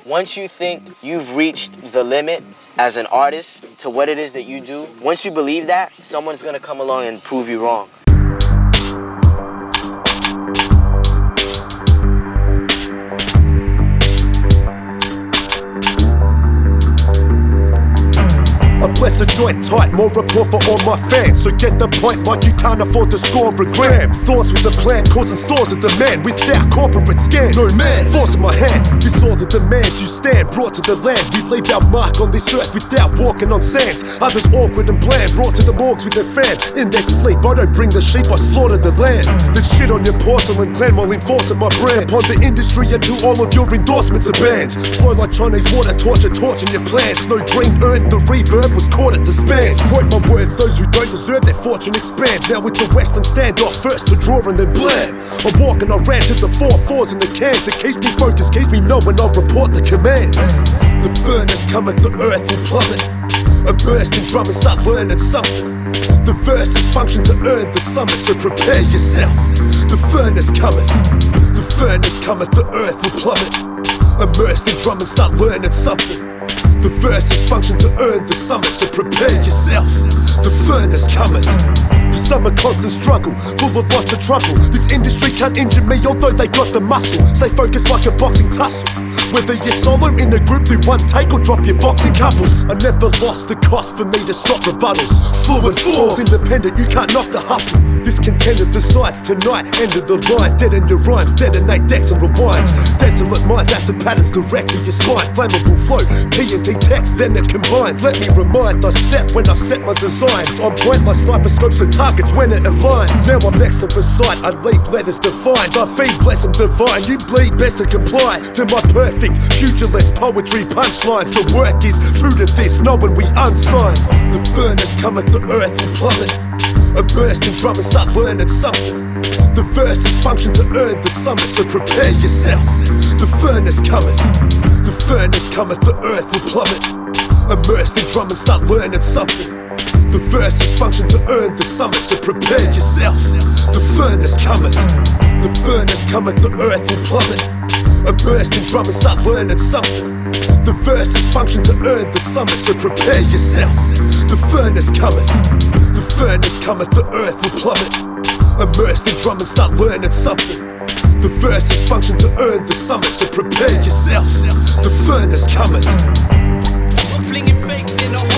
Once you think you've reached the limit as an artist to what it is that you do, once you believe that, someone's gonna come along and prove you wrong. I bless a joint tight, more rapport for all my fans. So get the point, like you can't afford to score a gram. Thoughts with a plan, causing stores of demand. Without corporate scan, no man, force in my hand. You saw the demands, you stand, brought to the land. We leave our mark on this earth without walking on sands. Others awkward and bland, brought to the morgues with their fan. In their sleep, I don't bring the sheep, I slaughter the land. Then shit on your porcelain clan while enforcing my brand. Upon the industry until all of your endorsements are banned. Flow like Chinese water, torching your plans. No green earned, the reverb was caught at the spans. Quote my words, those who don't deserve their fortune expands. Now it's a western standoff, first to draw and then blam. I'm walking, I ran to the 4-4s in the cans. It keeps me focused, keeps me knowing I'll report the commands. The furnace cometh, the earth will plummet. Immersed in drum and start learning something. The verses function to earn the summit, so prepare yourself. The furnace cometh, the earth will plummet. Immersed in drum and start learning something. The verses function to earn the summit, so prepare yourself. The furnace cometh. For some a constant struggle, full of lots of trouble. This industry can't injure me, although they got the muscle. Stay focused like a boxing tussle. Whether you're solo in a group, do one take or drop your boxing couples. I never lost the cost for me to stop rebuttals. Fluid falls independent, you can't knock the hustle. This contender decides tonight, end of the line. Dead in your rhymes, detonate decks and rewind. Desolate minds, acid patterns directly your spine. Flammable flow, TNT text, then it combines. Let me remind, I step when I set my designs. On point like sniper scopes the targets when it aligns. Now I'm next to recite, I leave letters defined. I feed, bless them divine, you bleed, best to comply to my perfect futureless poetry punchlines. The work is true to this, knowing we unsigned. The furnace cometh, the earth will plummet. Immersed in drum and start learning something. The verses function to earn the summit, so prepare yourself. The furnace cometh, the earth will plummet. Immersed in drum and start learning something. The verses function to earn the summit, so prepare yourself. The furnace cometh, the earth will plummet. Immersed in drum and start learning something. The verses function to earn the summit, so prepare yourself. The furnace cometh, the earth will plummet. Immersed in drum and start learning something. The verses function to earn the summit, so prepare yourself. The furnace cometh. Flinging fakes in a